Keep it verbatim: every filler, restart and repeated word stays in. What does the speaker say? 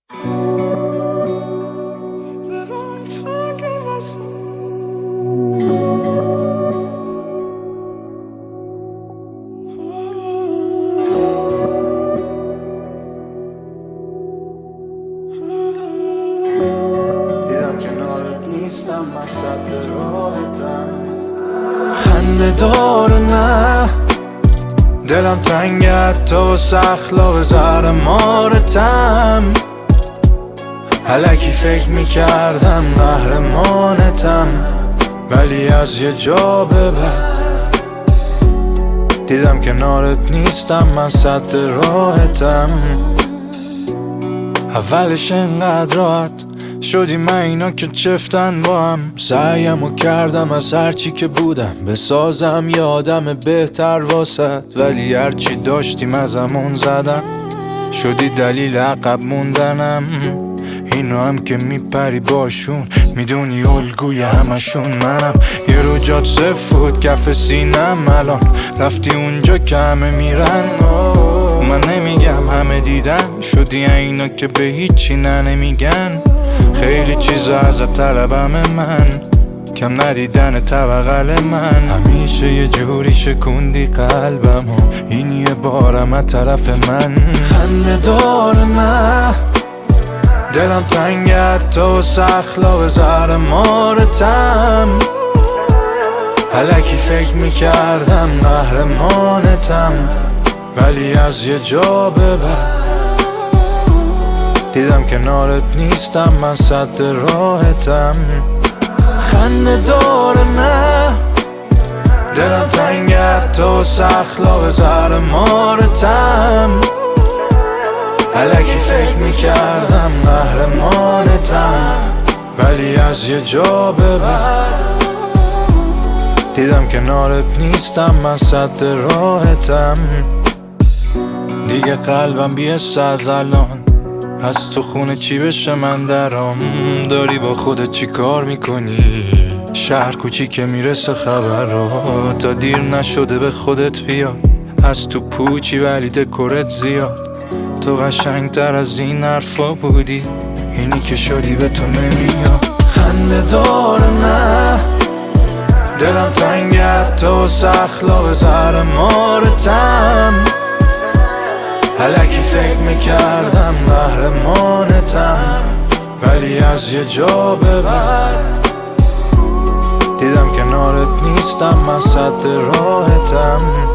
نیستم وسط راهتم، خنده داره نه دلم تنگت تو سخلا به زهر مارتم. الکی فکر میکردم قهرمانتم، ولی از یه جا به بعد دیدم کنارت نیستم من سد راهتم. اولش انقدر راحت شدی من اینا که چفتن با هم، سعیمو کردم از هرچی که بودم بسازم یه آدم بهتر واسد، ولی هرچی داشتیم ازمون زدم شدی دلیل عقب موندنم. اینو هم که میپری باشون میدونی الگوی همشون منم، یه رو جات سفود کف سینم الان رفتی اونجا که همه میرن. من نمیگم همه دیدن شدی اینا که به هیچی نه نمیگن، خیلی چیزا ازت طلبم من کم ندیدن طبقل من. همیشه یه جوری شکوندی قلبم و این یه بارم از طرف من. خنده داره نه دلم تنگت تو سخلا به زهر مارتم، الکی فکر میکردم قهرمانتم، ولی از یه جا به بعد دیدم کنارت نیستم من سد راهتم. خنده داره نه دلم تنگت تو سخلا به زهر مارتم، الکی فکر میکردم قهرمانتم، ولی از یه جا به بعد دیدم کنارت نیستم من سد راهتم. دیگه قلبم بیست از الان از تو خونه چی بشه من درام، داری با خودت چی کار میکنی؟ شهر کوچیکه میرسه خبر رو تا دیر نشده به خودت بیاد، از تو پوچی ولی دکورت زیاد، تو قشنگتر از این حرفا بودی اینی که شدی به تو نمیاد. خنده داره نه دلم تنگت تو سخلا به زهر مارتم، الکی فکر میکردم قهرمانتم، ولی از یه جا به بعد دیدم کنارت نیستم من سد راهتم.